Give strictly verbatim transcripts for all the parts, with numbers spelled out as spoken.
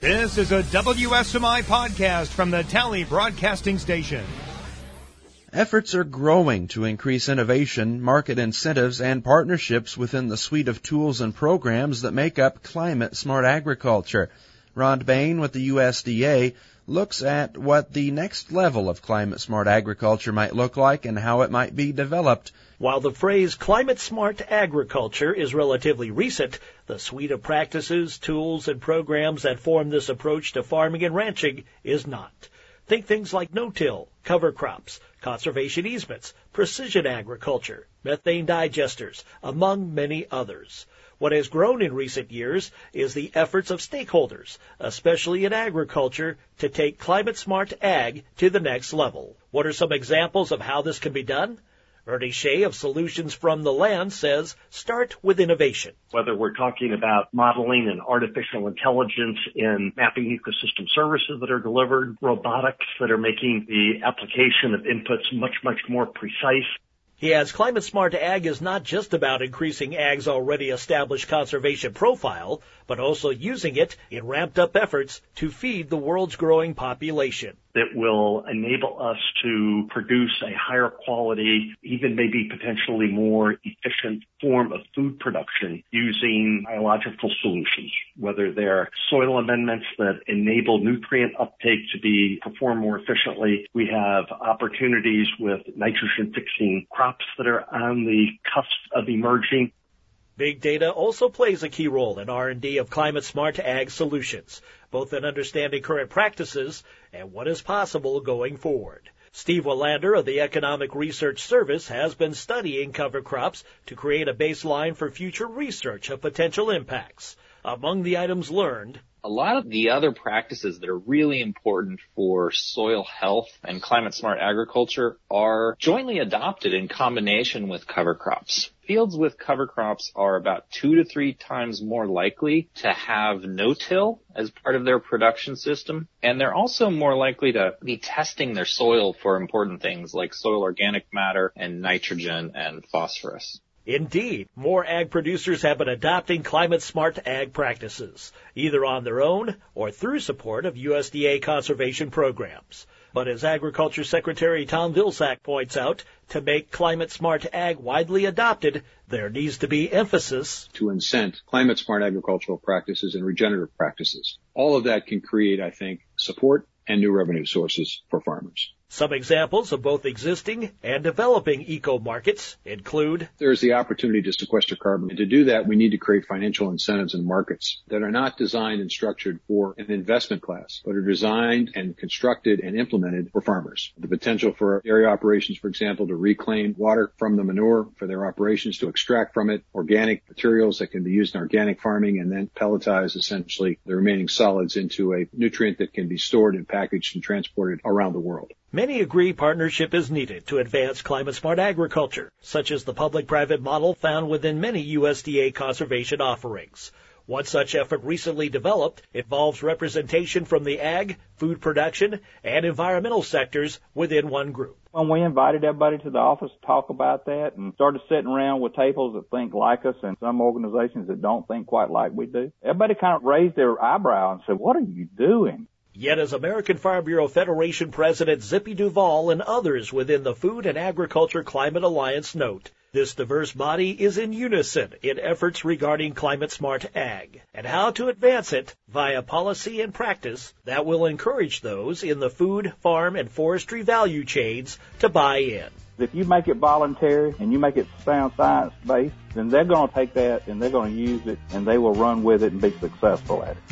This is a W S M I podcast from the Tally Broadcasting Station. Efforts are growing to increase innovation, market incentives, and partnerships within the suite of tools and programs that make up climate-smart agriculture. Rod Bain with the U S D A looks at what the next level of climate-smart agriculture might look like and how it might be developed. While the phrase climate-smart agriculture is relatively recent, the suite of practices, tools, and programs that form this approach to farming and ranching is not. Think things like no-till, cover crops, conservation easements, precision agriculture, methane digesters, among many others. What has grown in recent years is the efforts of stakeholders, especially in agriculture, to take climate-smart ag to the next level. What are some examples of how this can be done? Ernie Shea of Solutions from the Land says, start with innovation. Whether we're talking about modeling and artificial intelligence in mapping ecosystem services that are delivered, robotics that are making the application of inputs much, much more precise. He adds climate-smart ag is not just about increasing ag's already established conservation profile, but also using it in ramped-up efforts to feed the world's growing population. That will enable us to produce a higher quality, even maybe potentially more efficient form of food production using biological solutions, whether they're soil amendments that enable nutrient uptake to be performed more efficiently. We have opportunities with nitrogen-fixing crops that are on the cusp of emerging. Big data also plays a key role in R and D of climate-smart ag solutions, both in understanding current practices and what is possible going forward. Steve Willander of the Economic Research Service has been studying cover crops to create a baseline for future research of potential impacts. Among the items learned, a lot of the other practices that are really important for soil health and climate-smart agriculture are jointly adopted in combination with cover crops. Fields with cover crops are about two to three times more likely to have no-till as part of their production system, and they're also more likely to be testing their soil for important things like soil organic matter and nitrogen and phosphorus. Indeed, more ag producers have been adopting climate-smart ag practices, either on their own or through support of U S D A conservation programs. But as Agriculture Secretary Tom Vilsack points out, to make climate-smart ag widely adopted, there needs to be emphasis to incent climate-smart agricultural practices and regenerative practices. All of that can create, I think, support and new revenue sources for farmers. Some examples of both existing and developing eco-markets include there's the opportunity to sequester carbon. And to do that, we need to create financial incentives and markets that are not designed and structured for an investment class, but are designed and constructed and implemented for farmers. The potential for dairy operations, for example, to reclaim water from the manure for their operations, to extract from it organic materials that can be used in organic farming and then pelletize essentially the remaining solids into a nutrient that can be stored and packaged and transported around the world. Many agree partnership is needed to advance climate-smart agriculture, such as the public-private model found within many U S D A conservation offerings. One such effort recently developed involves representation from the ag, food production, and environmental sectors within one group. When we invited everybody to the office to talk about that and started sitting around with tables that think like us and some organizations that don't think quite like we do, everybody kind of raised their eyebrow and said, "What are you doing?" Yet as American Farm Bureau Federation President Zippy Duvall and others within the Food and Agriculture Climate Alliance note, this diverse body is in unison in efforts regarding climate-smart ag and how to advance it via policy and practice that will encourage those in the food, farm, and forestry value chains to buy in. If you make it voluntary and you make it sound science-based, then they're going to take that and they're going to use it and they will run with it and be successful at it.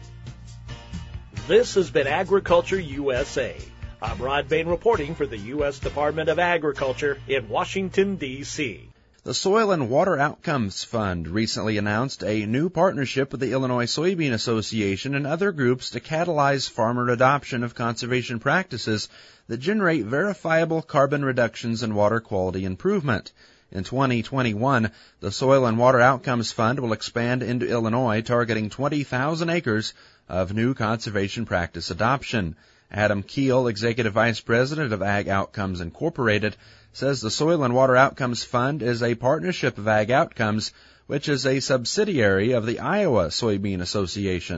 This has been Agriculture U S A. I'm Rod Bain reporting for the U S Department of Agriculture in Washington, D C The Soil and Water Outcomes Fund recently announced a new partnership with the Illinois Soybean Association and other groups to catalyze farmer adoption of conservation practices that generate verifiable carbon reductions and water quality improvement. In twenty twenty-one, the Soil and Water Outcomes Fund will expand into Illinois, targeting twenty thousand acres of new conservation practice adoption. Adam Keel, Executive Vice President of Ag Outcomes Incorporated, says the Soil and Water Outcomes Fund is a partnership of Ag Outcomes, which is a subsidiary of the Iowa Soybean Association.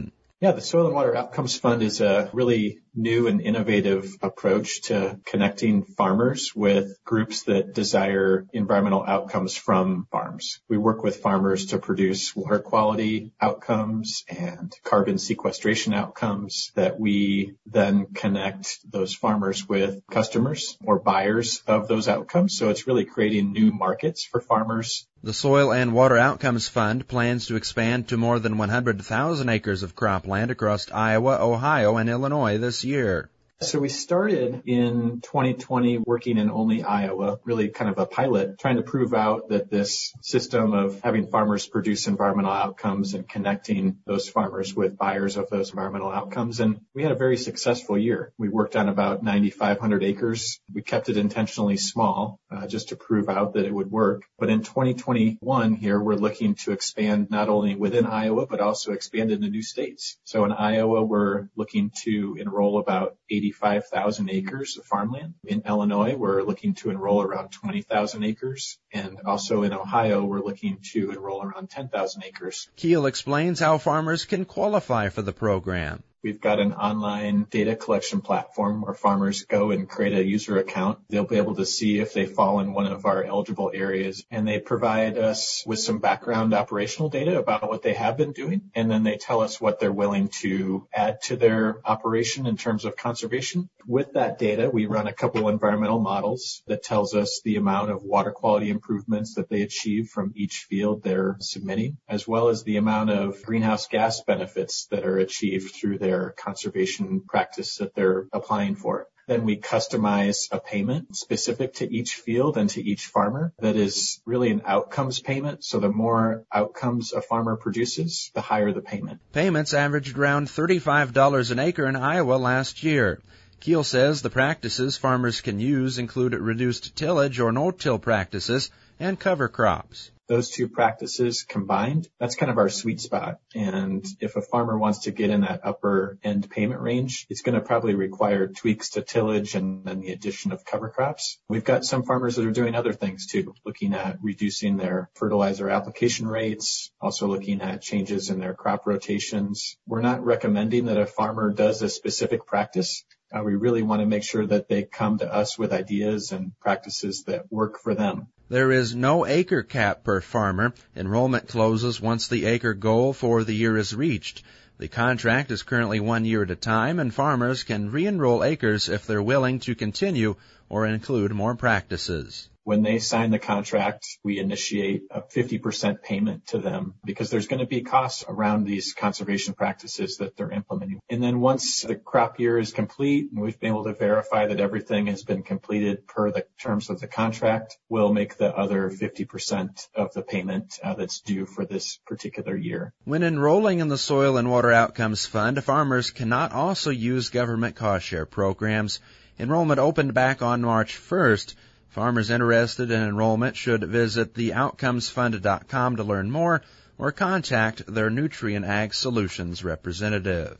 Yeah, the Soil and Water Outcomes Fund is a really new and innovative approach to connecting farmers with groups that desire environmental outcomes from farms. We work with farmers to produce water quality outcomes and carbon sequestration outcomes that we then connect those farmers with customers or buyers of those outcomes. So it's really creating new markets for farmers. The Soil and Water Outcomes Fund plans to expand to more than one hundred thousand acres of cropland across Iowa, Ohio, and Illinois this year. So we started in twenty twenty working in only Iowa, really kind of a pilot, trying to prove out that this system of having farmers produce environmental outcomes and connecting those farmers with buyers of those environmental outcomes. And we had a very successful year. We worked on about nine thousand five hundred acres. We kept it intentionally small uh, just to prove out that it would work. But in twenty twenty-one here, we're looking to expand not only within Iowa, but also expand into new states. So in Iowa, we're looking to enroll about eighty-five thousand acres of farmland. In Illinois, we're looking to enroll around twenty thousand acres. And also in Ohio, we're looking to enroll around ten thousand acres. Keel explains how farmers can qualify for the program. We've got an online data collection platform where farmers go and create a user account. They'll be able to see if they fall in one of our eligible areas, and they provide us with some background operational data about what they have been doing, and then they tell us what they're willing to add to their operation in terms of conservation. With that data, we run a couple environmental models that tells us the amount of water quality improvements that they achieve from each field they're submitting, as well as the amount of greenhouse gas benefits that are achieved through their conservation practice that they're applying for. Then we customize a payment specific to each field and to each farmer that is really an outcomes payment. So the more outcomes a farmer produces, the higher the payment. Payments averaged around thirty-five dollars an acre in Iowa last year. Keel says the practices farmers can use include reduced tillage or no-till practices and cover crops. Those two practices combined, that's kind of our sweet spot. And if a farmer wants to get in that upper end payment range, it's going to probably require tweaks to tillage and then the addition of cover crops. We've got some farmers that are doing other things too, looking at reducing their fertilizer application rates, also looking at changes in their crop rotations. We're not recommending that a farmer does a specific practice. Uh, we really want to make sure that they come to us with ideas and practices that work for them. There is no acre cap per farmer. Enrollment closes once the acre goal for the year is reached. The contract is currently one year at a time, and farmers can re-enroll acres if they're willing to continue or include more practices. When they sign the contract, we initiate a fifty percent payment to them because there's going to be costs around these conservation practices that they're implementing. And then once the crop year is complete and we've been able to verify that everything has been completed per the terms of the contract, we'll make the other fifty percent of the payment uh, that's due for this particular year. When enrolling in the Soil and Water Outcomes Fund, farmers cannot also use government cost share programs. Enrollment opened back on March first. Farmers interested in enrollment should visit the outcomes fund dot com to learn more or contact their Nutrien Ag Solutions representative.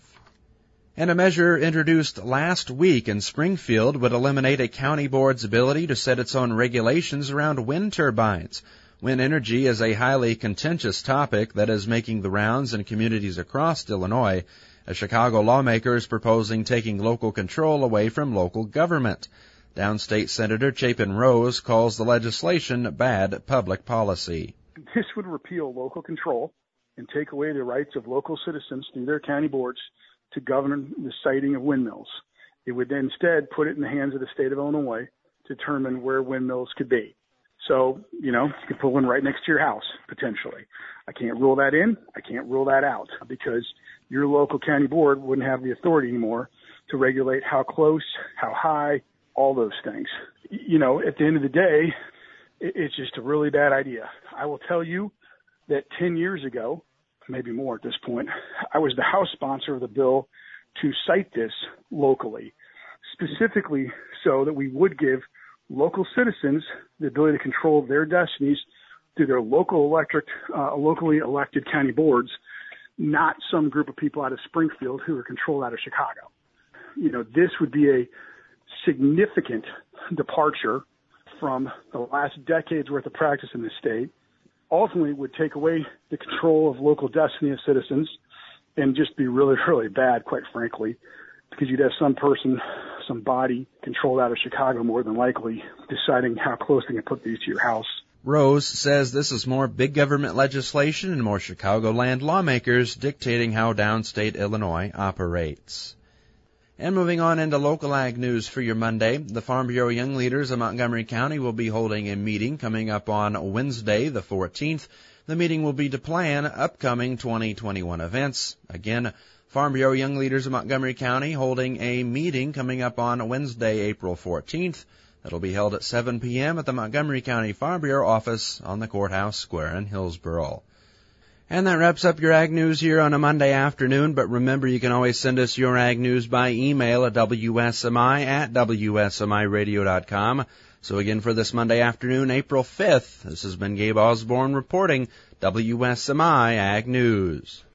And a measure introduced last week in Springfield would eliminate a county board's ability to set its own regulations around wind turbines. Wind energy is a highly contentious topic that is making the rounds in communities across Illinois. A Chicago lawmaker is proposing taking local control away from local government. Downstate Senator Chapin Rose calls the legislation bad public policy. This would repeal local control and take away the rights of local citizens through their county boards to govern the siting of windmills. It would instead put it in the hands of the state of Illinois to determine where windmills could be. So, you know, you could put one right next to your house, potentially. I can't rule that in. I can't rule that out because your local county board wouldn't have the authority anymore to regulate how close, how high, all those things. You know, at the end of the day, it's just a really bad idea. I will tell you that ten years ago, maybe more at this point, I was the House sponsor of the bill to cite this locally, specifically so that we would give local citizens the ability to control their destinies through their local electric, uh, locally elected county boards, not some group of people out of Springfield who are controlled out of Chicago. You know, this would be a significant departure from the last decade's worth of practice in this state, ultimately would take away the control of local destiny of citizens and just be really, really bad, quite frankly, because you'd have some person, some body controlled out of Chicago more than likely deciding how close they can put these to your house. Rose says this is more big government legislation and more Chicagoland lawmakers dictating how downstate Illinois operates. And moving on into local ag news for your Monday, the Farm Bureau Young Leaders of Montgomery County will be holding a meeting coming up on Wednesday, the fourteenth. The meeting will be to plan upcoming twenty twenty-one events. Again, Farm Bureau Young Leaders of Montgomery County holding a meeting coming up on Wednesday, April fourteenth. That'll be held at seven p.m. at the Montgomery County Farm Bureau office on the Courthouse Square in Hillsboro. And that wraps up your Ag News here on a Monday afternoon, but remember you can always send us your Ag News by email at W S M I at W S M I radio dot com. So again, for this Monday afternoon, April fifth, this has been Gabe Osborne reporting W S M I Ag News.